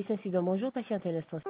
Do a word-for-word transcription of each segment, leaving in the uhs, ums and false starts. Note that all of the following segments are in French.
Service incident, bonjour, patiente un instant.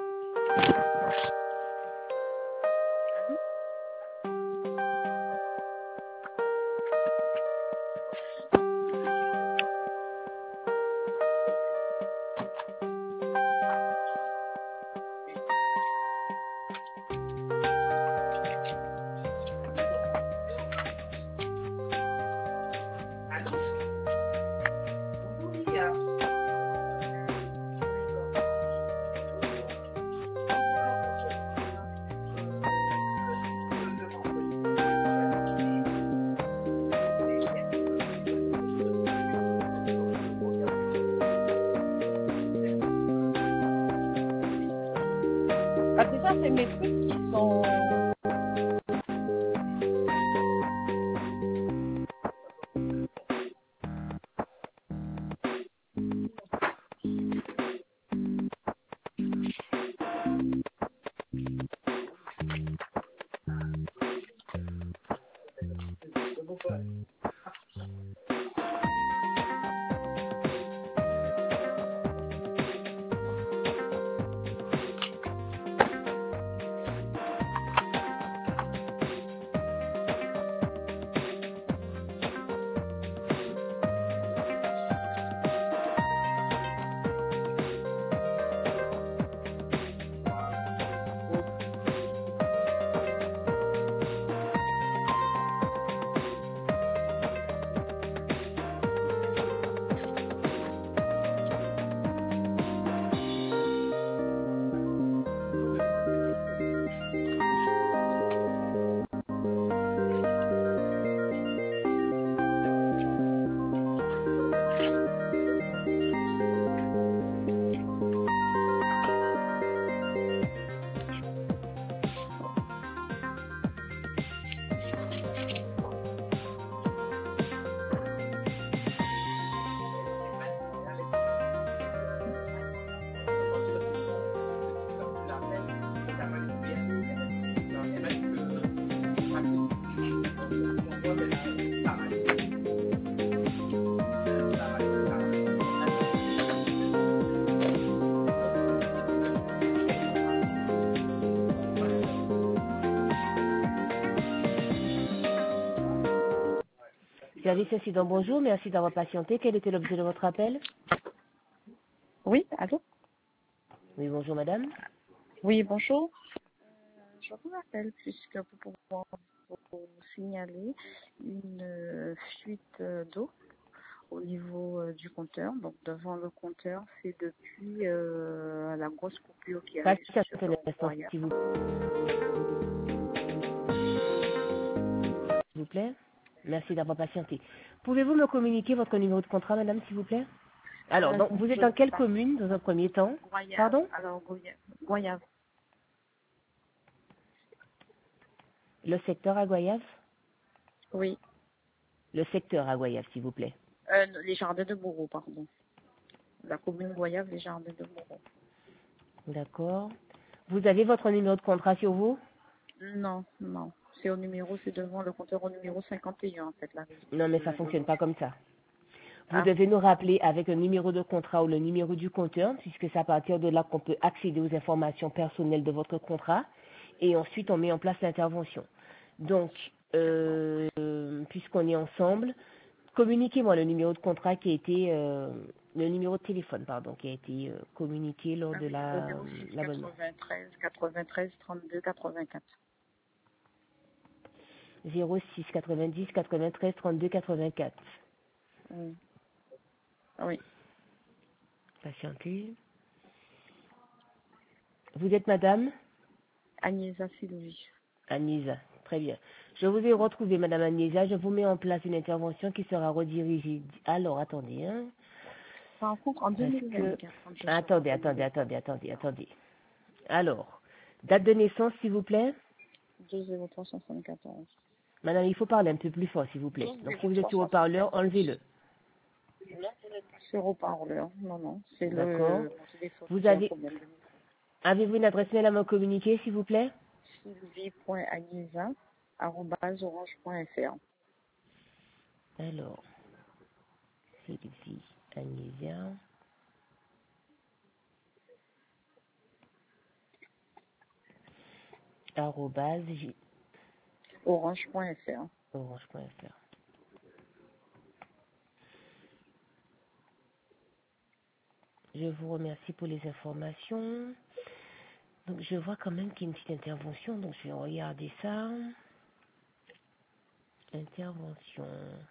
Parce que ça, c'est mes trucs qui sont... Service incident, bonjour, merci d'avoir patienté. Quel était l'objet de votre appel? Oui, allô? Oui, bonjour madame. Oui, bonjour. Euh, je vous appelle puisque pour pouvoir vous signaler une euh, fuite euh, d'eau au niveau euh, du compteur. Donc devant le compteur, c'est depuis euh, la grosse coupure qui arrive Patiente sur un le instant, royal. s'il vous, s'il vous plaît. Merci d'avoir patienté. Pouvez-vous me communiquer votre numéro de contrat, madame, s'il vous plaît? Alors, Euh, donc, donc vous êtes je dans sais quelle pas. commune, dans un premier temps? Goyave. Pardon? Alors Goyave. Goyave. Le secteur à Goyave? Oui. Le secteur à Goyave, s'il vous plaît. Euh, les jardins de Bourreau, pardon. La commune Goyave, les jardins de Bourreau. D'accord. Vous avez votre numéro de contrat sur vous? Non, non. C'est au numéro, c'est devant le compteur au numéro cinquante et un, en fait, la Non, mais de ça la fonctionne donnée. pas comme ça. Vous Ah, devez nous rappeler avec le numéro de contrat ou le numéro du compteur, puisque c'est à partir de là qu'on peut accéder aux informations personnelles de votre contrat, et ensuite on met en place l'intervention. Donc, euh, puisqu'on est ensemble, communiquez-moi le numéro de contrat qui a été, euh, le numéro de téléphone, pardon, qui a été euh, communiqué lors ah de oui, le la, zéro six l'abonnement. quatre-vingt-treize quatre-vingt-treize trente-deux quatre-vingt-quatre. zéro six quatre-vingt-dix quatre-vingt-treize trente-deux quatre-vingt-quatre. Oui. Oui. Patientez. Vous êtes madame Agnesa Sylvie. Agnesa. Très bien. Je vous ai retrouvé, madame Agnesa. Je vous mets en place une intervention qui sera redirigée. Alors, attendez, hein. Par contre, en Parce que... deux mille vingt-quatre, quand je serai Attendez, attendez, validée. attendez, attendez, attendez. Alors, date de naissance, s'il vous plaît. deux zéro trois soixante-quatorze. Madame, il faut parler un peu plus fort, s'il vous plaît. Donc, si vous êtes sur haut-parleur, enlevez-le. C'est haut-parleur. Non, non. C'est D'accord. le mon téléphone Vous qui a un avez... problème. Avez-vous une adresse mail à me communiquer, s'il vous plaît? sylvie point agnesa arobase orange point fr. Alors, Sylvie Agnesa. arobase j- orange.fr. orange.fr. Je vous remercie pour les informations. Donc, je vois quand même qu'il y a une petite intervention, donc je vais regarder ça. Intervention.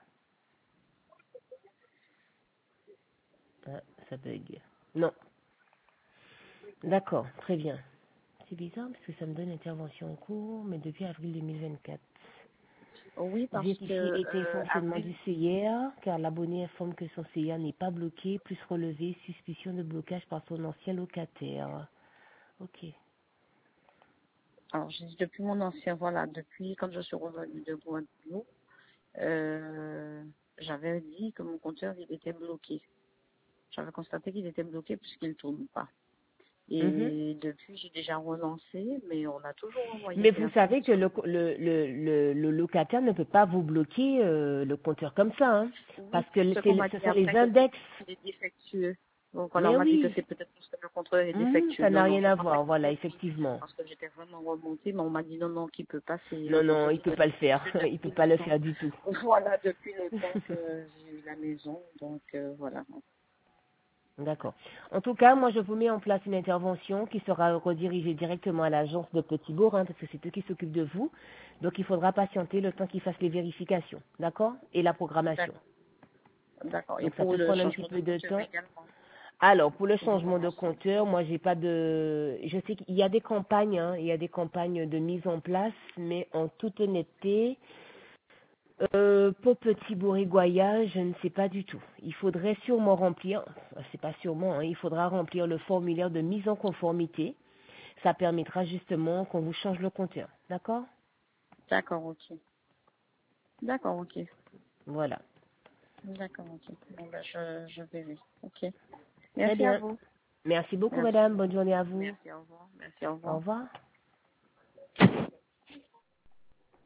Ah, ça bug. Non. D'accord, très bien. C'est bizarre parce que ça me donne intervention en cours, mais depuis avril deux mille vingt-quatre. Oui, parce que Vérifier l'état et euh, fonctionnement du avril, C I R, car l'abonné informe que son C I R n'est pas bloqué, plus relever suspicion de blocage par son ancien locataire. Ok. alors j'ai dit depuis mon ancien, voilà, depuis quand je suis revenue de Guadeloupe, euh, j'avais dit que mon compteur il était bloqué. J'avais constaté qu'il était bloqué puisqu'il ne tourne pas. Mhm. Et depuis, j'ai déjà relancé, mais on a toujours envoyé Mais des vous savez que informations. le, le, le, le, le locataire ne peut pas vous bloquer euh, le compteur comme ça, hein, Oui, parce que c'est le- ce c'est qu'on le- m'a ce dit sont les après, que c'est index. qu'il est défectueux. Donc voilà, on Mais m'a dit que oui, c'est peut-être parce que le contrôleur est mhm, défectueux. ça n'a Non, non, rien je à pensais voir, que voilà, c'était lui, effectivement. parce que j'étais vraiment remontée, mais on m'a dit non, non, qu'il peut pas, c'est Non, le non, compteur il qui peut doit pas être le faire, défectueux il peut depuis pas le le temps. faire du tout. Voilà, depuis le temps que j'ai eu la maison, donc euh, voilà. D'accord. En tout cas, moi, je vous mets en place une intervention qui sera redirigée directement à l'agence de Petit-Bourg, hein, parce que c'est eux qui s'occupent de vous. Donc, il faudra patienter le temps qu'ils fassent les vérifications, d'accord? Et la programmation. D'accord, d'accord. Et Donc, ça pour peut le prendre un petit changement de peu de compteur temps. également, Alors, pour le pour vous changement de relancer. compteur, moi, j'ai pas de... Je sais qu'il y a des campagnes, hein, il y a des campagnes de mise en place, mais en toute honnêteté, Euh, pour Petit Bourg-et-Goya, je ne sais pas du tout. Il faudrait sûrement remplir, c'est pas sûrement, hein, il faudra remplir le formulaire de mise en conformité. Ça permettra justement qu'on vous change le compteur. D'accord? D'accord, ok. D'accord, ok. Voilà. D'accord, ok. Bon, ben, je, je verrai. Ok. Très Merci à bien. vous. Merci beaucoup, Merci. madame. Bonne journée à vous. Merci, au revoir. Merci, au Au revoir. revoir.